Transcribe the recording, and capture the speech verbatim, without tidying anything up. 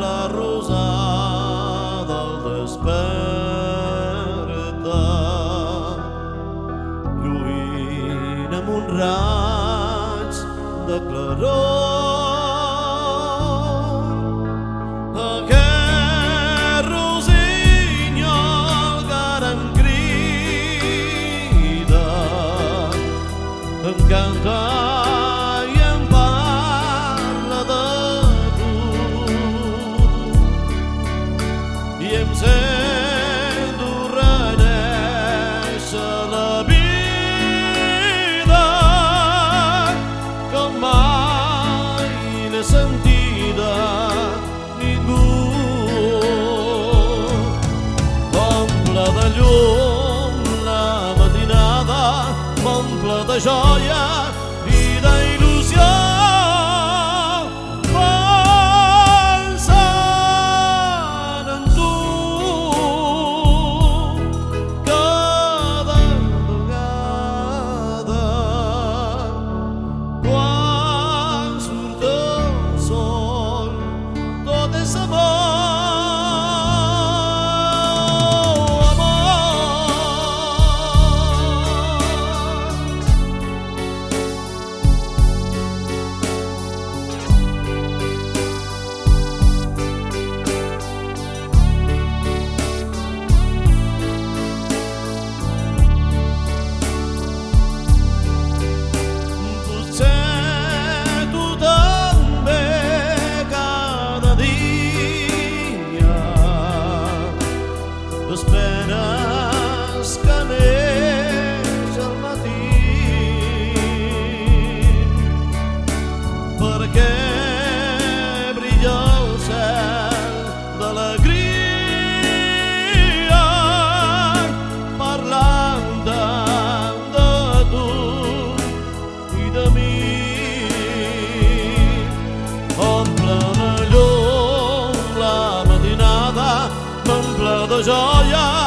la rosada al despertar, lluint amb un raig de claror. Aquest rossinyol que ara em crida, em canta i em parla de tu, i em sento renéixer la vida com mai n'he sentida ningú. M'omple de llum la matinada, m'omple de joia i d'il·lusió, pensant en tu cada vegada quan surt el sol. Tot és amor, esperes que neix al matí, perquè brilla el cel d'alegria, parlant tant de tu i de mi. Omple de llum la matinada, m'omple de joia